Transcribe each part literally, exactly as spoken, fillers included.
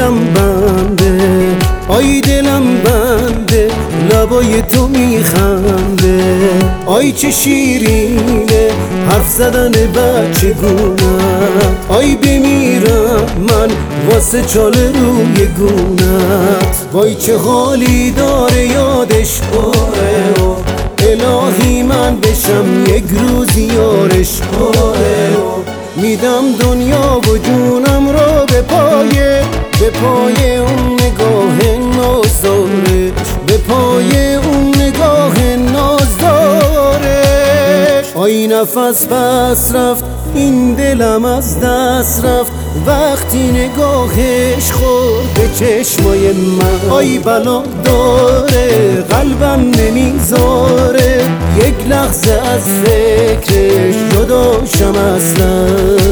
دلم بنده، آی دلم بنده، لبای تو میخنده. آی چه شیرینه حرف زدن بچه گونه، آی بمیرم من واسه چاله روی گونت. وای چه حالی داره یادش اوه اوه، الهی من بشم یک روز یارش اوه اوه. میدم دنیا و جونم رو به پایه، به پای اون نگاه نازدارش، به پای اون نگاه نازدارش. آی نفس بس رفت این دلم از دست رفت، وقتی نگاهش خورد به چشمای من. آی بلا داره قلبم نمیذاره یک لحظه از فکرش جداشم اصلا.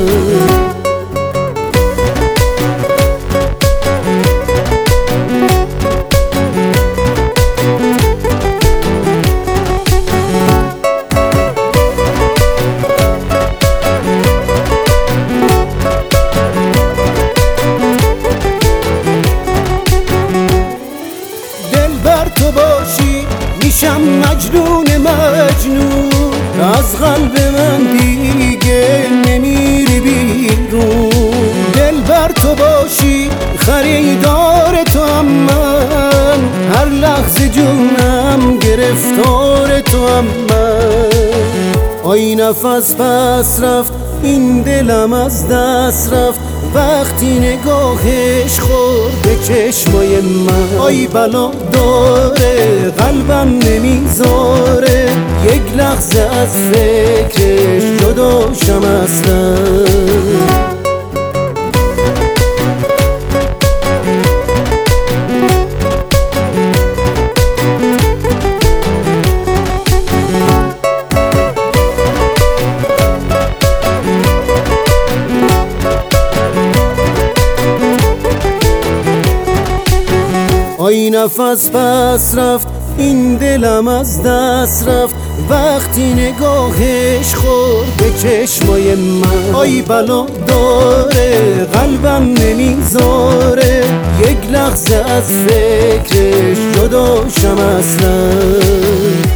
تو باشی میشم مجنون مجنون، از قلب من دیگه نمیری بیرون. دل بر تو باشی خریدار تو هم من، هر لحظه جونم گرفتار تو هم من. آی نفس بس رفت این دلم از دست رفت، وقتی نگاهش خورد به چشمای من. آی بلا داره قلبم نمیذاره یک لحظه از فکرش جداشم اصلا. آی نفس بس رفت این دلم از دست رفت، وقتی نگاهش خورد به چشمای من. آی بلا داره قلبم نمیذاره یک لحظه از فکرش جداشم اصلا.